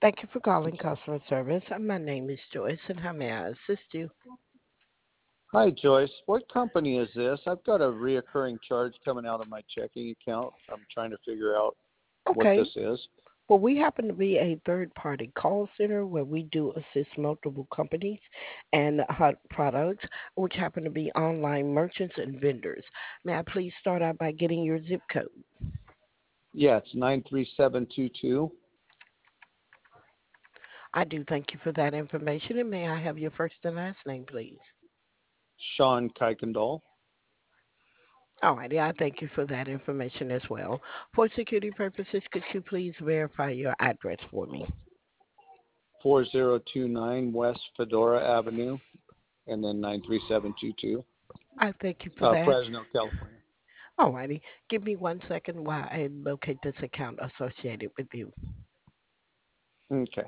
Thank you for calling customer service. My name is Joyce, and how may I assist you? Hi, Joyce. What company is this? I've got a reoccurring charge coming out of my checking account. I'm trying to figure out what Okay. this is. Well, we happen to be a third-party call center where we do assist multiple companies and hot products, which happen to be online merchants and vendors. May I please start out by getting your zip code? Yeah, it's 93722. I do thank you for that information, and may I have your first and last name, please? Sean Kuykendall. All righty, I thank you for that information as well. For security purposes, could you please verify your address for me? 4029 West Fedora Avenue, and then 93722. I thank you for that. Fresno, California. All righty. Give me 1 second while I locate this account associated with you. Okay.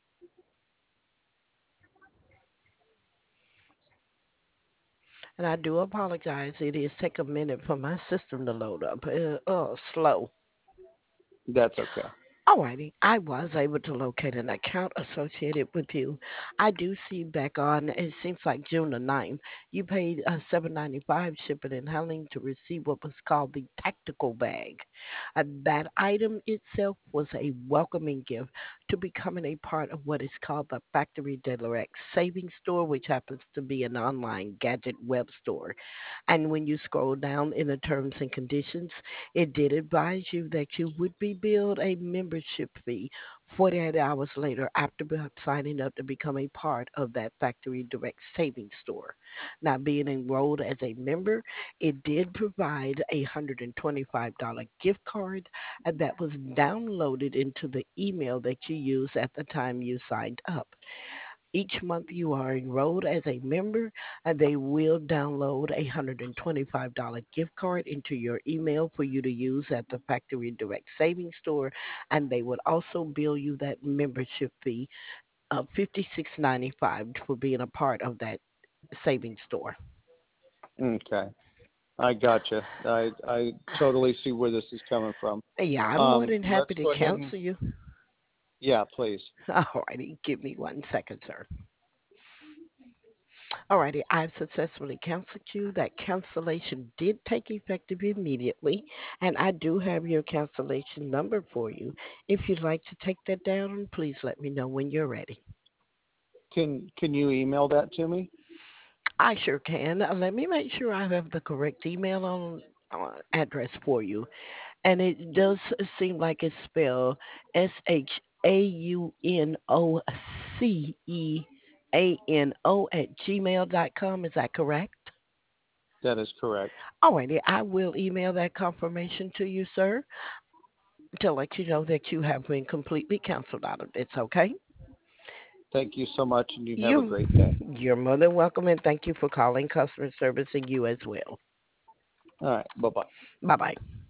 And I do apologize. It is take a minute for my system to load up. Slow. That's okay. Alrighty, I was able to locate an account associated with you. I do see back on, it seems like June the 9th, you paid $7.95 shipping and handling to receive what was called the tactical bag. That item itself was a welcoming gift to becoming a part of what is called the Factory Direct Savings Store, which happens to be an online gadget web store. And when you scroll down in the terms and conditions, it did advise you that you would be billed a membership fee 48 hours later after signing up to become a part of that Factory Direct Savings Store. Now, being enrolled as a member, it did provide a $125 gift card that was downloaded into the email that you used at the time you signed up. Each month you are enrolled as a member, and they will download a $125 gift card into your email for you to use at the Factory Direct Savings Store, and they would also bill you that membership fee of $56.95 for being a part of that savings store. Okay. I gotcha. I totally see where this is coming from. Yeah, I'm more than Let's happy to go ahead and, counsel you. yeah, please. All righty, give me 1 second, sir. Alrighty, I've successfully counseled you. That cancellation did take effective immediately, and I do have your cancellation number for you. If you'd like to take that down, please let me know when you're ready. Can you email that to me? I sure can. Let me make sure I have the correct email on address for you. And it does seem like it's spelled SHAUNOCEANO at gmail.com. Is that correct? That is correct. Alrighty, I will email that confirmation to you, sir, to let you know that you have been completely canceled out of this, okay? Thank you so much, and you have a You, great day. you're more than welcome, and thank you for calling customer service and you as well. All right. Bye bye. Bye bye.